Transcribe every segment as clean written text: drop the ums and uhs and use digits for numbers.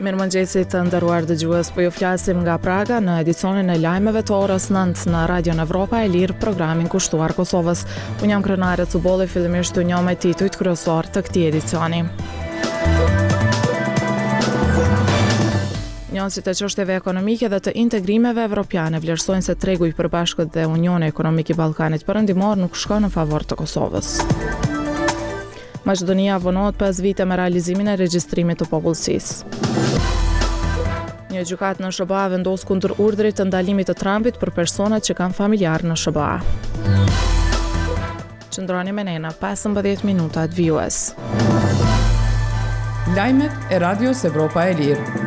Mirëmëngjesi të nderuar dëgjues, po ju flasim nga Praga në edicionin e lajmeve të orës 9 në Radion Evropa e Lirë, programin kushtuar Kosovës. Unë jam krenare Cubolli, fillimisht të njoh me titujt kryesor të këtij edicioni. Njësit e çështjeve ekonomike dhe të integrimeve evropiane vlerësojnë se tregu i përbashkët dhe Unioni Ekonomik i Ballkanit Perëndimor nuk shkon në favor të Kosovës. Maqedonia vonohet 5 vite me realizimin e regjistrimit të popullsisë. Një gjykatë në SBA vendos kundër urdhrit të ndalimit të Trumpit për personat që kanë familjar në SBA. Qëndroni me ne në 15 minutat vjues. Lajmet e Radios Evropa e Lirë.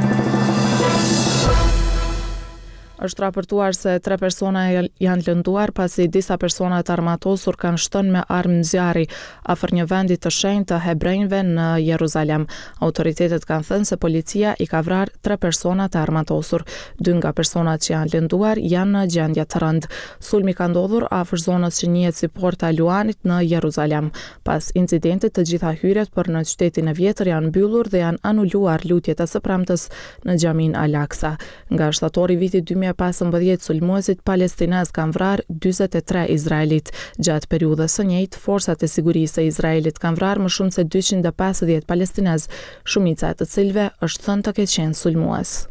Është raportuar se 3 persona janë lënduar pasi disa persona të armatosur kanë shtënë me armë zjarri afër një vendi të shenjtë të hebrejve në Jeruzalem. Autoritetet kanë thënë se policia i ka vrarë 3 persona të armatosur. 2 nga personat që janë lënduar janë në gjendje të rëndë. Sulmi ka ndodhur afër zonës që njihet si Porta e Luanit në Jeruzalem. Pas incidentit, të gjitha hyrjet për në qytetin e vjetër janë mbyllur dhe janë anuluar lutjet e së premtes në Xhamin Al-Aqsa. Nga shtatori vitit 2015, sulmuesit palestinez kanë vrarë 43 izraelit. Gjatë periudhës së njëjtë, forcat e sigurisë e Izraelit kanë vrarë më shumë se 250 palestinez, shumica e të cilëve është thënë të ketë qenë sulmues.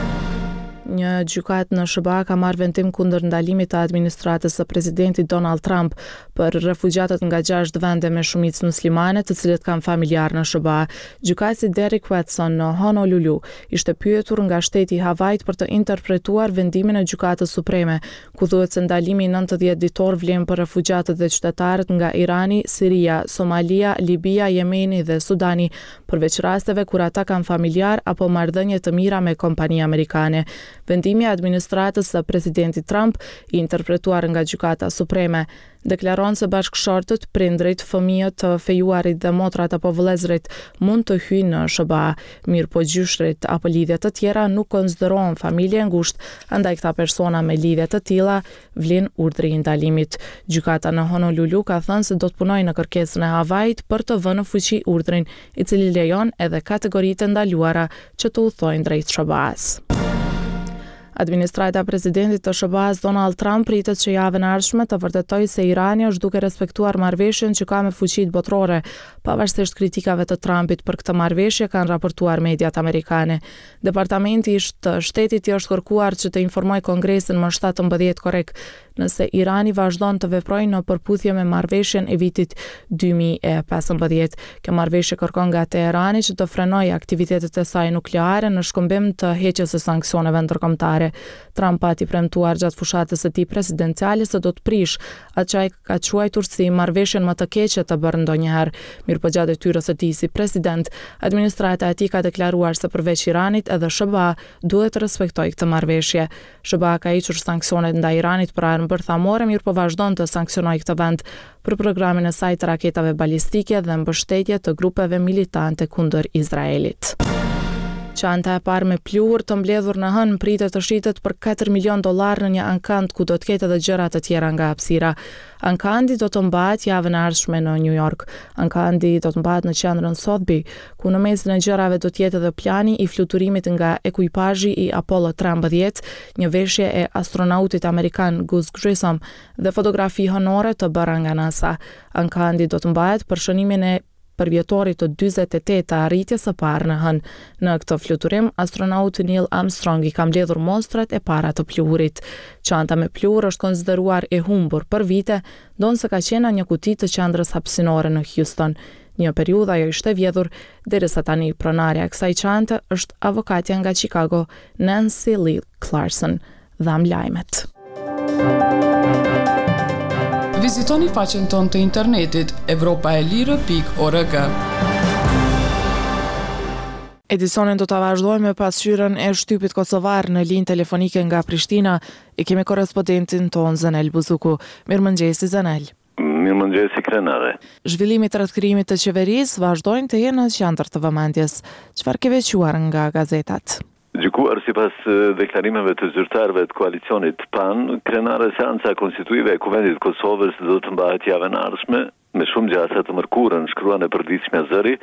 Një gjykatë në SBA ka marrë vendim kundër ndalimit të administratës së presidentit Donald Trump për refugjatët nga 6 vende me shumicë muslimane të cilët kanë familjar në SBA. Gjykatësi Derek Watson në Honolulu ishte pyetur nga shteti Havajt për të interpretuar vendimin e gjykatës supreme, ku thuhet se ndalimi 90 ditor vlen për refugjatët dhe qytetarët nga Irani, Siria, Somalia, Libia, Jemeni dhe Sudani, përveç rasteve kur ata kanë familjar apo marrëdhënie të mira me kompani amerikane. Vendimi i administratës së presidentit Trump, i interpretuar nga Gjykata Supreme, deklaron se bashkëshortët, prindrit, fëmijët të fejuarit dhe motrat apo vëllezërit mund të hyjnë në SBA, mirë po gjyshrit apo lidhje të tjera nuk konsiderohen familje ngushtë, andaj këta persona me lidhje të tilla vlen urdhri i ndalimit. Gjykata në Honolulu ka thënë se do të punojë në kërkesën e Havajit për të vënë në fuqi urdhrin, i cili lejon edhe kategoritë ndaluara që të udhtojnë drejt SBA-s. Administrata e presidentit të SBA-s Donald Trump pritet që javën e ardhshme të vërtetojë se Irani është duke respektuar marrëveshjen që ka me fuqitë botërore. Pavarësisht kritikave të Trumpit për këtë marrëveshje, kanë raportuar mediat amerikane. Departamenti i Shtetit i është kërkuar që të informojë Kongresin më 17 korrekt nëse Irani vazhdon të veprojë në përputhje me marrëveshjen e vitit 2015. Kjo marrëveshje kërkon nga Teherani që të frenojë aktivitetet e saj nukleare në shkëmbim të heqjes së sanksioneve ndërkombëtare. Trump pati premtuar gjatë fushatës së tij presidenciale se do të prish atë që ai ka quajtur si marrëveshjen më të keqe të bërë ndonjëherë. Mirëpo gjatë detyrës së tij si president, administrata e tij ka deklaruar se përveç Iranit edhe SBA duhet të respektojë këtë marrëveshje. SBA ka hequr sanksionet ndaj Iranit për armë bërthamore, mirë po vazhdon të sanksionojë këtë vend për programin e saj të raketave balistike dhe mbështetje të grupeve militante kundër Izraelit. Çanta e parë me pluhur të mbledhur në hënë pritet të shitet për $4 milion në një ankand ku do të ketë edhe gjëra të tjera nga hapësira. Ankandi do të mbahet javën e ardhshme në New York. Ankandi do të mbahet në qendrën Sotheby, ku në mesin e gjërave do të jetë edhe plani i fluturimit nga ekuipazhi i Apollo 13, një veshje e astronautit amerikan Gus Grissom dhe fotografi honore të bëra nga NASA. Ankandi do të mbahet për shënimin e përvjetorit të 48 të arritjes së parë në hënë. Në këtë fluturim, astronauti Neil Armstrong i ka mbledhur mostrat e para të pluhurit. Çanta me pluhur është konsideruar e humbur për vite, ndonse ka qenë një kuti të qendrës hapësinore në Houston. Një periudhë ajo ishte vjedhur, derisa tani pronarja e kësaj çante është avokatja nga Chicago, Nancy Lee Clarkson. Dham lajmet. Vizitoni faqen tonë të internetit evropaelire.org. Edicionin do të vazhdojmë me pasqyrën e shtypit kosovar në linjë telefonike nga Prishtina. E kemi korrespondentin ton Zanel Buzuku. Mirëmëngjesi Zanel. Mirëmëngjesi Krenare. Zhvillimi i rrethkërimit të qeverisë vazhdojnë të jenë në qendër të vëmendjes. Çfarë ke veçuar nga gazetat? Gjykuar sipas deklarimeve të zyrtarëve të koalicionit PAN, krenare seanca konstituive e Kuvendit të Kosovës do të mbahet javën e ardhshme me shumë gjasa të mërkurën, shkruan e përditshmja Zëri,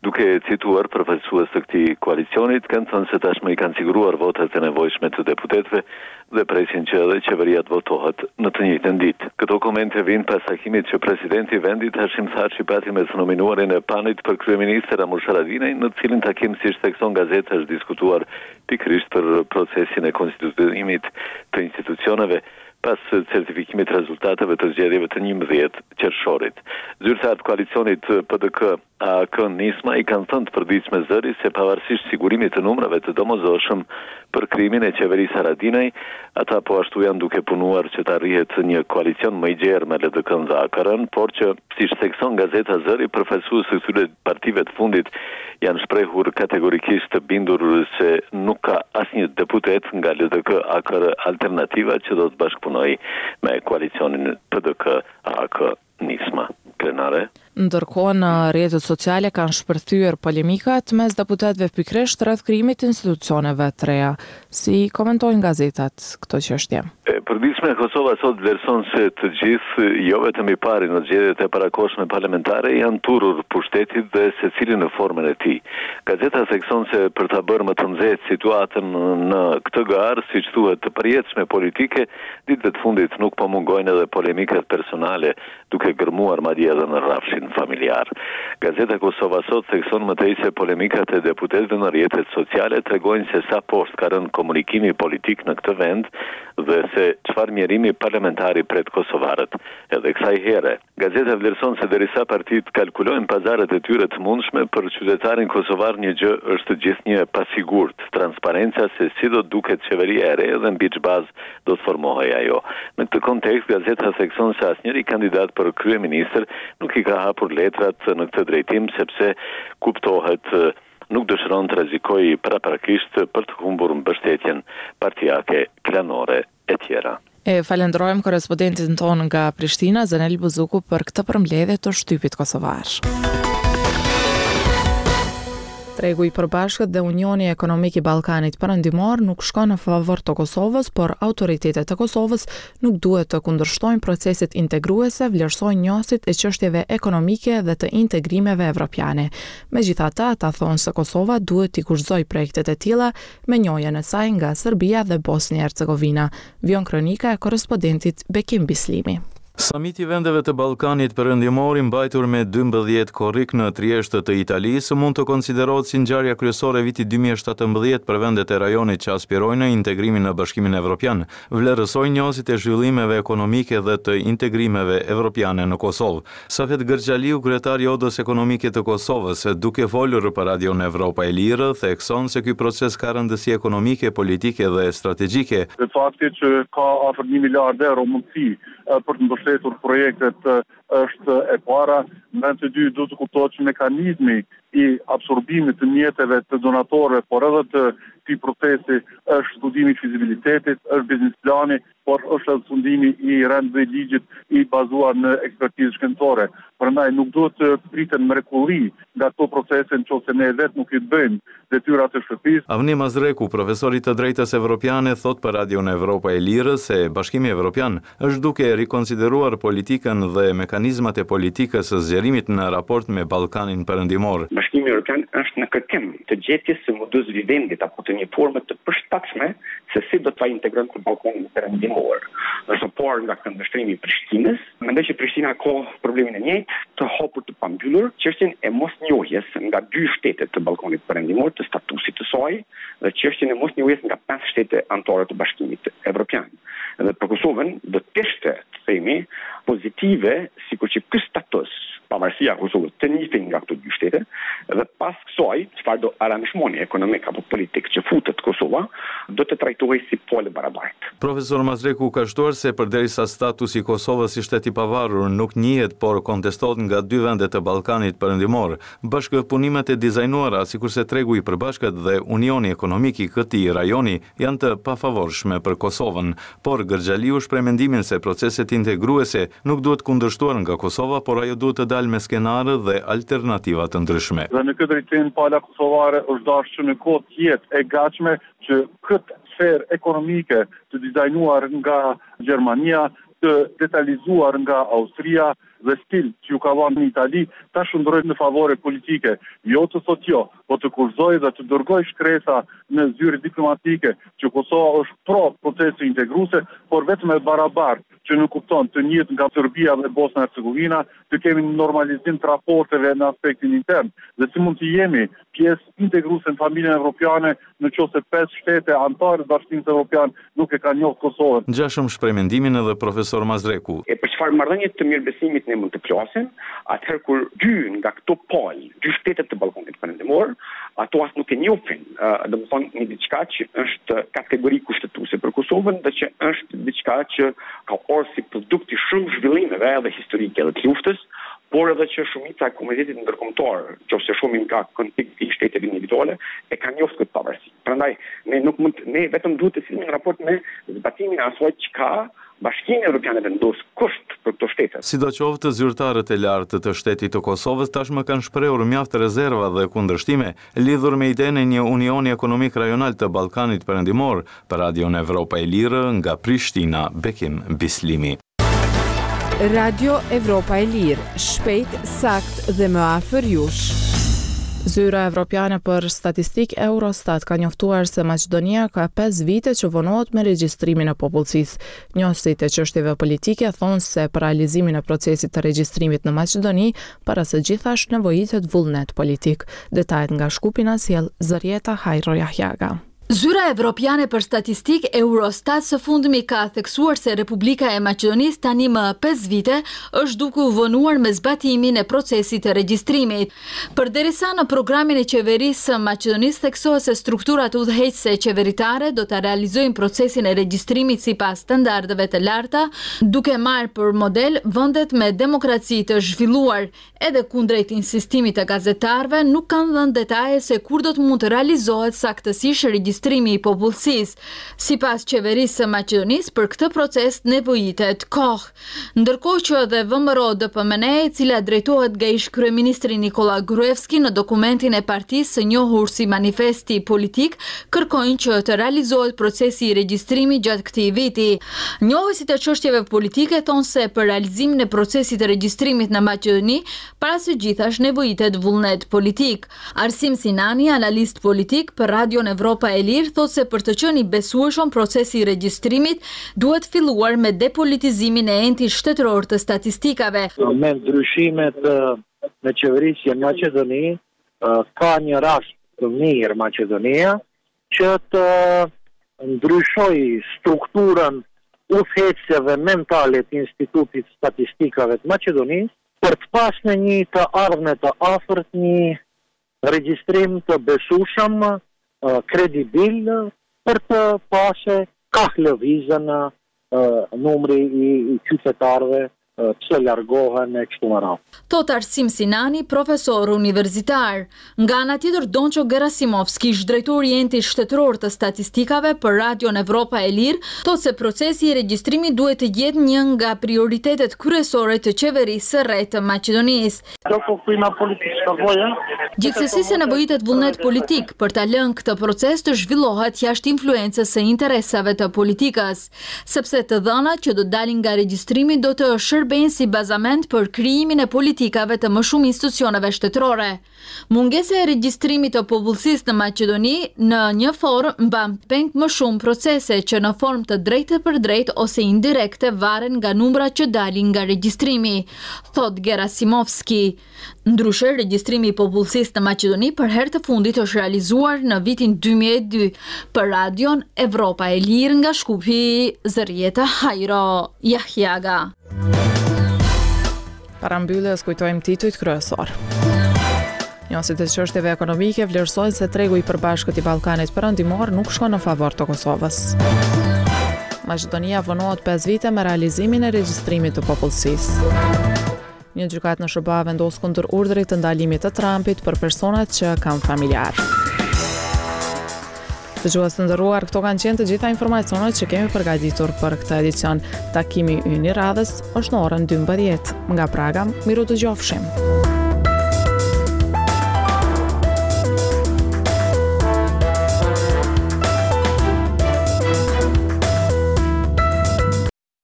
duke cituar përfaqësues të këtij koalicionit, kanë thënë se tashmë i kanë siguruar votat e nevojshme të deputetëve dhe presin që edhe qeveria të votohet në të njëjtën ditë. Këto komente vijnë pas takimit që presidenti i vendit Hashim Thaçi pati me të nominuarin e PAN-it për kryeministër Ramush Haradinaj, në të cilin takim siç thekson gazeta është diskutuar pikërisht për procesin e konstituimit të institucioneve pas certifikimit rezultateve të zgjedhjeve të 11 qershorit. Zyrtarët e koalicionit PDK AK Nisma i kanë thënë të përditshme zëri se pavarësisht sigurimit të numrave të domosdoshëm për krimin e qeverisë Haradinaj, ata po ashtu janë duke punuar që të arrihet një koalicion më i gjerë me LDK-n dhe AKR-n, por që, siç thekson gazeta Zëri, përfaqësues të këtyre partive të fundit janë shprehur kategorikisht të bindur se nuk ka asnjë deputet nga LDK AKR alternativa që do të bashkëpunojë me koalicionin PDK AK Nisma. Krenare. Ndërkohë në rrjetet sociale kanë shpërthyer polemikat mes deputetëve pikërisht rreth krijimit të institucioneve të reja. Si komentojnë gazetat këto çështje? Përditshme e Kosova sot vlerëson se të gjithë, jo vetëm i pari në zgjedhjet e parakohshme parlamentare, janë turur pushtetit dhe secili në formën e tij. Gazeta thekson se për ta bërë më të nxehtë situatën në këtë garë, siç thuhet të përjetshme politike, ditëve të fundit nuk po mungojnë edhe polemikat personale, duke gërmuar madje edhe në rrafshin familjar. Gazeta Kosova sot thekson më tej se polemikat e deputetëve në rrjetet sociale tregojnë se sa poshtë ka rënë komunikimi politik në këtë vend dhe se çfarë mjerimi parlamentari pret kosovarët. Edhe kësaj here, gazeta vlerëson se derisa partitë kalkulojnë pazaret e tyre të mundshme, për qytetarin kosovar një gjë është gjithnjë pasigurt, transparenca se si do duket qeveria e re dhe mbi ç'bazë do të formohej ajo. Në këtë kontekst, gazeta thekson se asnjëri kandidat për kryeministër nuk i ka hapur letrat në këtë drejtim, sepse kuptohet nuk dëshiron të rrezikojë paraprakisht për të humbur mbështetjen partijake, klanore e tjera. E falenderojmë korrespondentin tonë nga Prishtina, Zanel Buzuku, për këtë përmbledhje të shtypit kosovar. Tregu i përbashkët dhe Unioni Ekonomik i Ballkanit Perëndimor nuk shkon në favor të Kosovës, por autoritetet e Kosovës nuk duhet të kundërshtojnë proceset integruese, vlerësojnë njohësit e çështjeve ekonomike dhe të integrimeve evropiane. Megjithatë, ata thonë se Kosova duhet t'i kushtojë projektet e tilla me njohjen e saj nga Serbia dhe Bosnia-Hercegovina. Vion kronika e korrespondentit Bekim Bislimi. Samiti vendeve të Ballkanit Perëndimor i mbajtur me 12 korrik në Trieshtë të Italisë mund të konsiderohet si ngjarja kryesore e vitit 2017 për vendet e rajonit që aspirojnë në integrimin në Bashkimin Evropian, vlerësojnë njohësit e zhvillimeve ekonomike dhe të integrimeve evropiane në Kosovë. Safet Gërxhaliu, kryetari i Odës Ekonomike të Kosovës, duke folur për Radion Evropa e Lirë, thekson se ky proces ka rëndësi ekonomike, politike dhe strategjike. Fakti që ka afër 1 miliard euro mundësi për të mbështetur projektet është e para. Në të dy do të kuptohet që mekanizmi i absorbimit të mjeteve të donatorëve, por edhe të këtij procesi është studimi i fizibilitetit, është biznes plani, por është edhe fundimi i rendeve ligjit i bazuar në ekspertizë shkencore. Prandaj nuk duhet të priten mrekulli nga këto procese nëse ne vetë nuk i bëjmë detyrat e shtëpisë. Avni Mazreku, profesor i të drejtës evropiane, thot për Radion Evropa e Lirë se Bashkimi Evropian është duke rikonsideruar politikën dhe mekanizmat e politikës së zgjerimit në raport me Ballkanin Perëndimor. Bashkimi Evropian është në kërkim të gjetjes së modus vivendit apo të një forme të përshtatshme se si do të integron të Ballkanin Perëndimor. Është por nga këndvështrimi i Prishtinës, mendoj që Prishtina ka problemin e njëjtë të hapur të pambyllur, çështjen e mosnjohjes nga 2 shtete të Ballkanit Perëndimor të statusit të saj dhe çështjen e mosnjohjes nga 5 shtete anëtare të Bashkimit Evropian. Dhe për Kosovën do të kishte, themi, pozitive, sikur që ky status, pavarësia e Kosovës të njëjtin nga këto 2 shtete, dhe pas kësaj, çfarë do aranzhmoni ekonomik apo politik që futet Kosova, do të trajtohej si pole barabartë. Profesor Mazreku ka shtuar se përderisa statusi i Kosovës si shtet i pavarur nuk njihet, por kontestohet nga 2 vende të Ballkanit Perëndimor, bashkëpunimet e dizajnuara, sikurse tregu i përbashkët dhe unioni ekonomik i këtij rajoni janë të pafavorshme për Kosovën, por Gërxhaliu shpreh mendimin se proceset integruese nuk duhet kundërshtuar nga Kosova, por ajo duhet të dalë me skenare dhe alternativa të ndryshme. Dhe në këtë drejtim pala kosovare është dashur që në kohë të jetë e gatshme që këtë sferë ekonomike të dizajnuar nga Gjermania të detalizuar nga Austria dhe stil që ju ka dhënë në Itali, ta shndrojnë në favore politike. Jo të thotë jo, po të kurzoj dhe të dërgoj shkresa në zyre diplomatike që Kosova është pro procesi integruese, por vetëm e barabartë që nuk kupton të njëjtë nga Serbia dhe Bosna e Hercegovina, të kemi normalizim të raporteve në aspektin intern. Dhe si mund të jemi pjesë integruese në familjen evropiane nëse 5 shtete anëtare të Bashkimit Evropian nuk e kanë njohur Kosovën. Ngjashëm shpremendimin edhe profesor Mazreku. Për çfarë marrëdhënie të mirëbesimit ne mund të flasim, atëherë kur dy nga këto palë, dy shtetet të Ballkanit Perëndimor, ato as nuk e njohin, domethënë një diçka që është kategori kushtetuese për Kosovën dhe që është diçka që ka orë si produkt i shumë zhvillimeve edhe historike edhe të luftës, por edhe që shumica e komunitetit ndërkombëtar, nëse shohim nga konflikti i shteteve individuale, e kanë njohur këtë pavarësi. Prandaj ne vetëm duhet të sillim në raport me zbatimin e asaj që ka Bashkimi Evropian vendos kusht për këto shtete. Sidoqoftë, zyrtarët e lartë të shtetit të Kosovës tashmë kanë shprehur mjaft rezerva dhe kundërshtime lidhur me idenë e një unioni ekonomik rajonal të Ballkanit Perëndimor. Për Radion Evropa e Lirë nga Prishtina, Bekim Bislimi. Radio Evropa e Lirë, shpejt, sakt dhe më afër jush. Zyra Evropiane për Statistikë Eurostat ka njoftuar se Maqedonia ka 5 vite që vonohet me regjistrimin e popullsisë. Njohësit e çështjeve politike thonë se për realizimin e procesit të regjistrimit në Maqedoni, para së gjithash nevojitet vullnet politik. Detajet nga Shkupi na sjell Zërieta Hajro Jahjaga. Zyra Evropiane për Statistikë Eurostat së fundmi ka theksuar se Republika e Maqedonisë tani më 5 vite është duke u vonuar me zbatimin e procesit të regjistrimit. Përderisa në programin e qeverisë së Maqedonisë theksohet se strukturat udhëheqëse qeveritare do ta realizojnë procesin e regjistrimit sipas standardeve të larta, duke marrë për model vendet me demokraci të zhvilluar. Edhe kundrejt insistimit të gazetarëve, nuk kanë dhënë detaje se kur do të mund të realizohet saktësisht regjistrimi i popullsisë. Sipas qeverisë së Maqedonisë, për këtë proces nevojitet kohë. Ndërkohë që edhe VMRO-DPMNE, e cila drejtohet nga ish kryeministri Nikola Gruevski në dokumentin e partisë së njohur si Manifesti Politik, kërkojnë që të realizohet procesi i regjistrimit gjatë këtij viti. Njohësit e çështjeve politike thonë se për realizimin e procesit të regjistrimit në Maqedoni, para së gjithash nevojitet vullnet politik. Arsim Sinani, analist politik për Radion Evropa e Lirë, thotë se për të qenë i besueshëm procesi i regjistrimit duhet filluar me depolitizimin e entit shtetëror të statistikave. Me ndryshimet në qeverisje në Maqedoni, ka një rast të mirë Maqedonia që të ndryshoj strukturën udhëheqëseve mentale të Institutit Statistikave të Maqedonisë për të pasur një të ardhme të afërt, një regjistrim të besueshëm, kredibil, për të pasur ka lëvizën numri i qytetarëve pse largohen e kështu me radhë. Thot Arsim Sinani, profesor universitar. Nga ana tjetër, Donço Gerasimovski, drejtori i entit shtetëror të statistikave për Radion Evropa e Lirë, thotë se procesi i regjistrimit duhet të jetë një nga prioritetet kryesore të qeverisë së re të Maqedonisë. Gjithsesi se nevojitet vullnet politik për ta lënë këtë proces të zhvillohet jashtë influencës së interesave të politikës, sepse të dhënat që do dalin nga regjistrimi do të shërbejnë si bazament për krijimin e politikave të më shumë institucioneve shtetërore. Mungesa e regjistrimit të popullsisë në Maqedoni në një formë mban peng më shumë procese që në formë të drejtë për drejtë ose indirekte varen nga numrat që dalin nga regjistrimi, thot Gerasimovski. Ndryshe, regjistrimi i popullsisë në Maqedoni për herë të fundit është realizuar në vitin 2002 për Radion Evropa e Lirë nga Shkupi, Zërieta Hajro Jahjaga. Para mbylljes kujtojmë titujt kryesor. Njohësit e çështjeve ekonomike vlerësojnë se tregu i përbashkët i Ballkanit Perëndimor nuk shkon në favor të Kosovës. Maqedonia vonohet 5 vite me realizimin e regjistrimit të popullsisë. Një gjykatë në SBA vendos kundër urdhrit të ndalimit të Trumpit për personat që kanë familjar. Dëgjues të nderuar, këto kanë qenë të gjitha informacionet që kemi përgatitur për këtë edicion. Takimi ynë i radhës është në orën 12. Nga Praga, miru dëgjofshim.